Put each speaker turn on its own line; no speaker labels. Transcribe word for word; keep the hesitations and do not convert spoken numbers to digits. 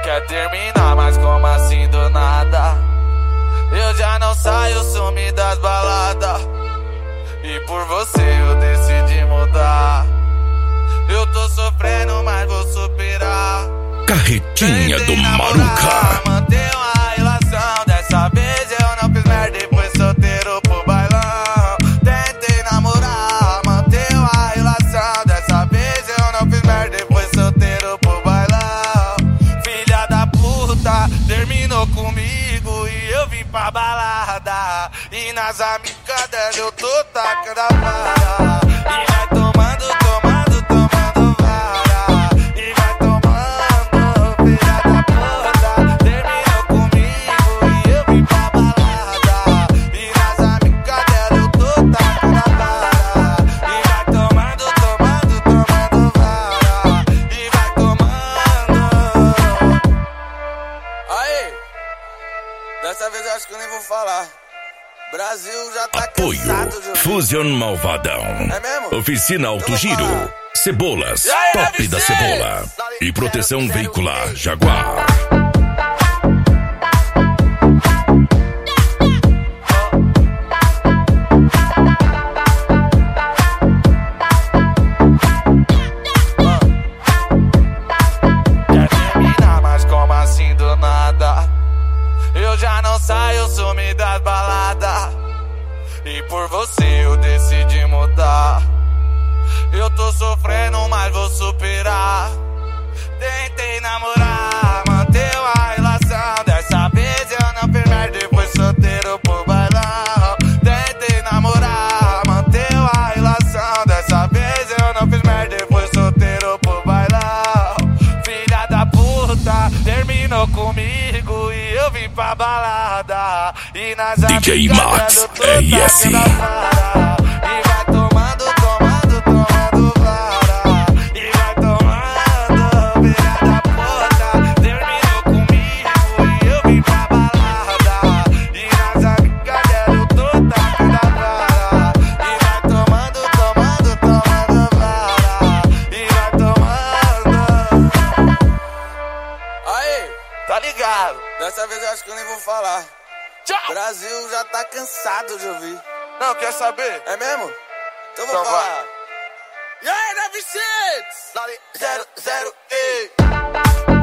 Quer terminar, mas como assim do nada? Eu já não saio, sumi das baladas. E por você eu decidi mudar. Eu tô sofrendo, mas vou superar.
Carretinha do Maruca.
Manter uma relação, dessa vez eu não fiz merda e fui solteiro pro bailão. Tentei namorar, manter uma relação, dessa vez eu não fiz merda e fui solteiro pro bailão. Filha da puta, terminou comigo e eu vim pra balada. E nas amigas dela eu tô tacando a vara. E vai tomando, tomando, tomando vara. E vai tomando, filha da puta. Terminou comigo e eu vim pra balada. E nas amigas dela eu tô tacando a vara. E vai tomando, tomando, tomando vara. E vai tomando. Aí, dessa vez eu acho que eu nem vou falar. Brasil já tá
Apoio
cansado de ouvir.
Fusion Malvadão.
É mesmo?
Oficina Alto Giro. Cebolas,
E aí,
top
F C?
da cebola. E proteção veicular Jaguar.
Quer terminar, mas como assim do nada? Eu já não saio, sumi das baladas. E por você eu decidi mudar. Eu tô sofrendo, mas vou superar. Tentei namorar, manter uma relação, dessa vez eu não fiz merda e fui solteiro pro bailão. Tentei namorar, manter uma relação, dessa vez eu não fiz merda e fui solteiro pro bailão. Filha da puta, terminou comigo e eu vim pra balada. E nas
D J
amigas
Max,
dela eu tô
R S.
tacando a vara. E vai tomando, tomando, tomando vara. E vai tomando, filha da puta. Terminou comigo e eu vim pra balada. E nas amigas dela eu tô tacando a vara. E vai tomando, tomando, tomando vara. E vai tomando. Aí, tá ligado? Dessa vez eu acho que eu nem vou falar. Tchau! Brasil já tá cansado de ouvir. Não, quer saber? É mesmo? Então vou
Então
falar.
vai.
E aí, F C? zero zero, ei!